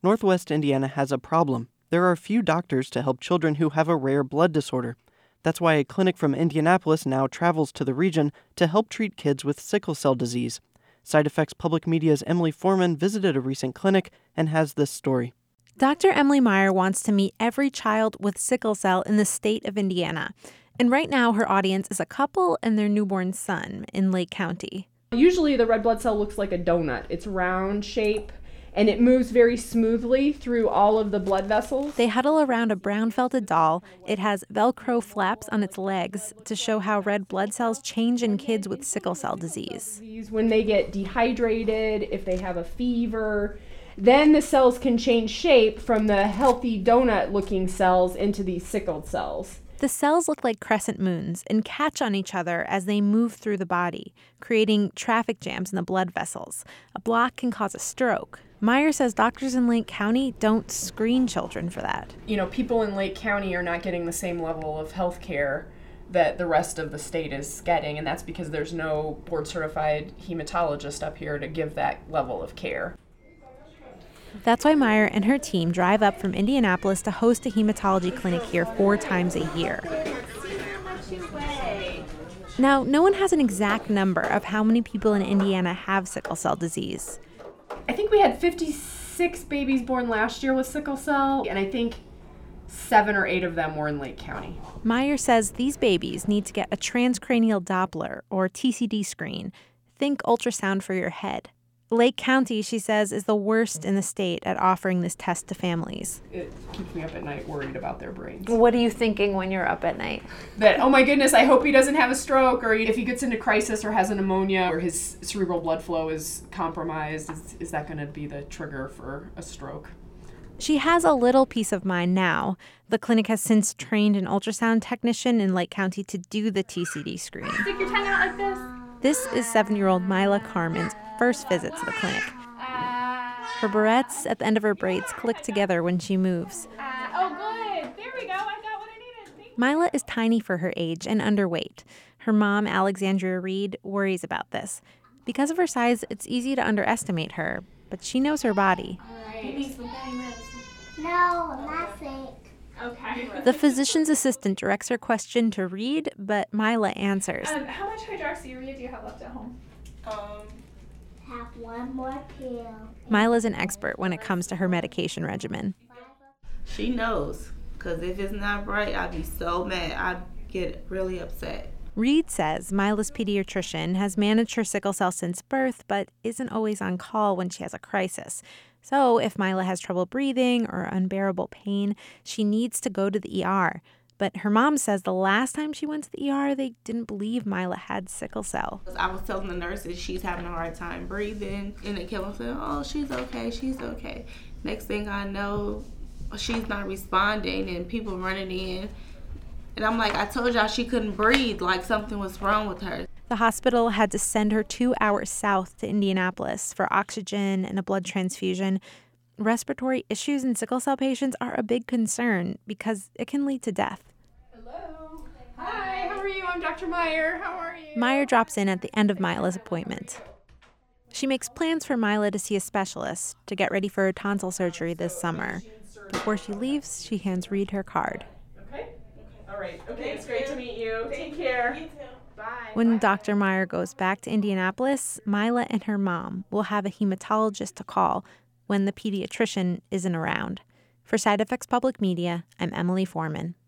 Northwest Indiana has a problem. There are few doctors to help children who have a rare blood disorder. That's why a clinic from Indianapolis now travels to the region to help treat kids with sickle cell disease. Side Effects Public Media's Emily Foreman visited a recent clinic and has this story. Dr. Emily Meyer wants to meet every child with sickle cell in the state of Indiana. And right now, her audience is a couple and their newborn son in Lake County. Usually the red blood cell looks like a donut. It's round shape, and it moves very smoothly through all of the blood vessels. They huddle around a brown felted doll. It has Velcro flaps on its legs to show how red blood cells change in kids with sickle cell disease. When they get dehydrated, if they have a fever, then the cells can change shape from the healthy donut-looking cells into these sickled cells. The cells look like crescent moons and catch on each other as they move through the body, creating traffic jams in the blood vessels. A block can cause a stroke. Meyer says doctors in Lake County don't screen children for that. People in Lake County are not getting the same level of health care that the rest of the state is getting, and that's because there's no board-certified hematologist up here to give that level of care. That's why Meyer and her team drive up from Indianapolis to host a hematology clinic here 4 times a year. Now, no one has an exact number of how many people in Indiana have sickle cell disease. I think we had 56 babies born last year with sickle cell, and I think 7 or 8 of them were in Lake County. Meyer says these babies need to get a transcranial Doppler, or TCD screen. Think ultrasound for your head. Lake County, she says, is the worst in the state at offering this test to families. It keeps me up at night worried about their brains. What are you thinking when you're up at night? That, oh my goodness, I hope he doesn't have a stroke, or if he gets into crisis or has a pneumonia or his cerebral blood flow is compromised, is that going to be the trigger for a stroke? She has a little peace of mind now. The clinic has since trained an ultrasound technician in Lake County to do the TCD screen. Stick your tongue out like this. This is 7-year-old Mila Carmen's first visit to the clinic. Her barrettes at the end of her braids click together when she moves. Oh, good. There we go. I got what I needed. Mila is tiny for her age and underweight. Her mom, Alexandria Reed, worries about this. Because of her size, it's easy to underestimate her, but she knows her body. All right. You need some pain meds. No, I'm not sick. Okay. The physician's assistant directs her question to Reed, but Mila answers. How much hydroxyurea do you have left at home? Have one more pill. Mila's an expert when it comes to her medication regimen. She knows, because if it's not right, I'd be so mad. I'd get really upset. Reed says Mila's pediatrician has managed her sickle cell since birth, but isn't always on call when she has a crisis. So if Mila has trouble breathing or unbearable pain, she needs to go to the ER. But her mom says the last time she went to the ER, they didn't believe Mila had sickle cell. I was telling the nurses she's having a hard time breathing, and they kept saying, oh, she's okay, she's okay. Next thing I know, she's not responding, and people running in. And I'm like, I told y'all she couldn't breathe, like something was wrong with her. The hospital had to send her 2 hours south to Indianapolis for oxygen and a blood transfusion. Respiratory issues in sickle cell patients are a big concern because it can lead to death. Hello. Hi, how are you? I'm Dr. Meyer. How are you? Meyer drops in at the end of Mila's appointment. She makes plans for Mila to see a specialist to get ready for her tonsil surgery this summer. Before she leaves, she hands Reed her card. Okay. All right. Okay, it's great to meet you. Take care. You too. Bye. When Dr. Meyer goes back to Indianapolis, Mila and her mom will have a hematologist to call when the pediatrician isn't around. For Side Effects Public Media, I'm Emily Foreman.